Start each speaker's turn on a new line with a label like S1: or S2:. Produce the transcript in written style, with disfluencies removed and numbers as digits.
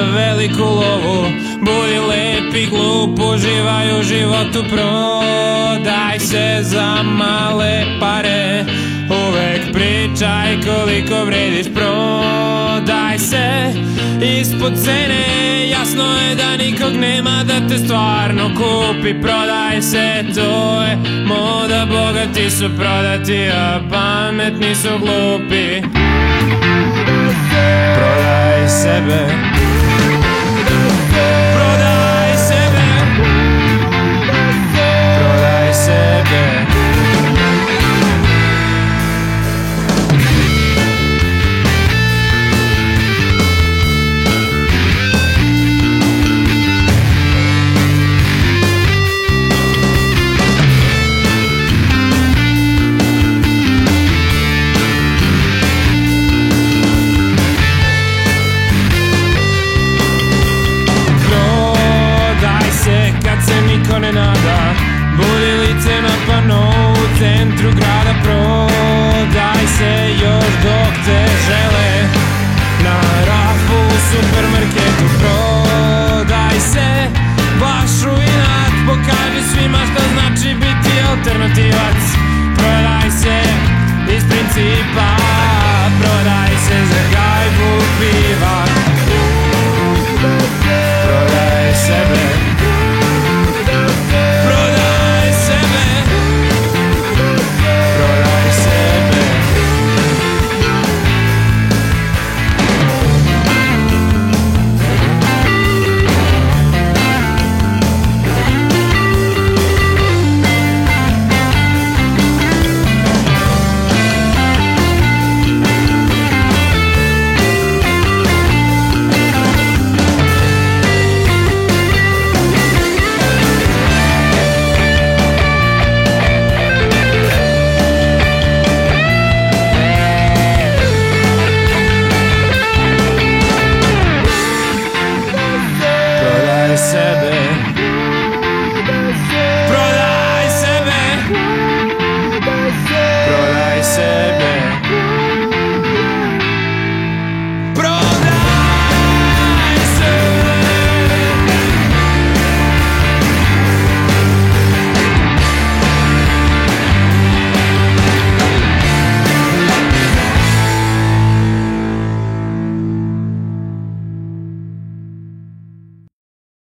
S1: veliku lovu. Budi lep i glup, uživaj u životu, prodaj se za male pare. Uvek pričaj koliko vrediš, prodaj se ispod cene. Jasno je da nikog nema da te stvarno kupi. Prodaj se, to je moda, bogati su prodati, a pametni su glupi.